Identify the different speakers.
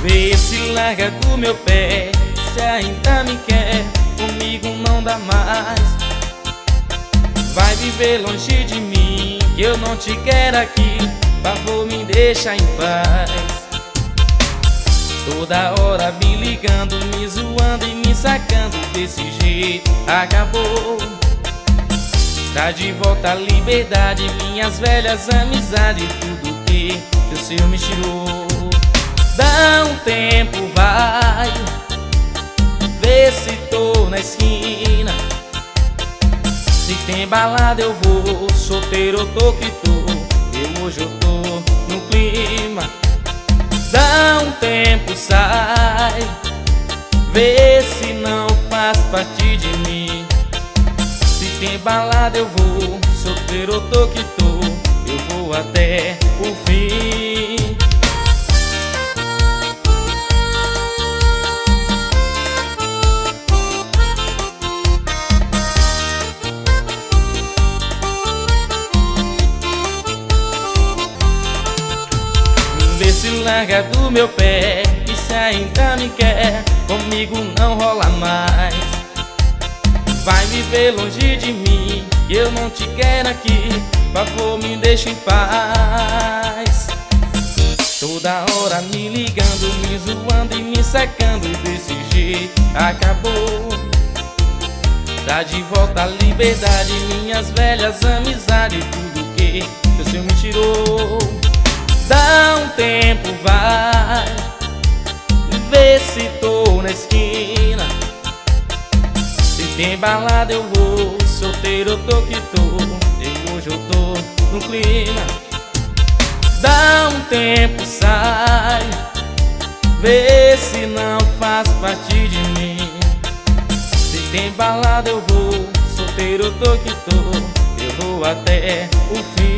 Speaker 1: Vê se larga do meu pé, se ainda me quer, comigo não dá mais. Vai viver longe de mim, que eu não te quero aqui, favor me deixa em paz. Toda hora me ligando, me zoando e me sacando, desse jeito acabou. Tá de volta a liberdade, minhas velhas amizades, tudo que o seu me tirou. Dá um tempo, vai, vê se tô na esquina. Se tem balada eu vou, solteiro eu tô que tô, hoje eu tô no clima. Dá um tempo, sai, vê se não faz parte de mim. Se tem balada eu vou, solteiro eu tô que tô, eu vou até o fim. Vê se larga do meu pé, e se ainda me quer, comigo não rola mais. Vai viver longe de mim, que eu não te quero aqui, favor me deixa em paz. Toda hora me ligando, me zoando e me secando, desse jeito acabou. Tá de volta a liberdade, minhas velhas amizades, tudo que o seu me tirou. Dá um tempo, vai, vê se tô na esquina. Se tem balada eu vou, solteiro eu tô que tô, hoje eu tô no clima. Dá um tempo, sai, vê se não faz parte de mim. Se tem balada eu vou, solteiro eu tô que tô, eu vou até o fim.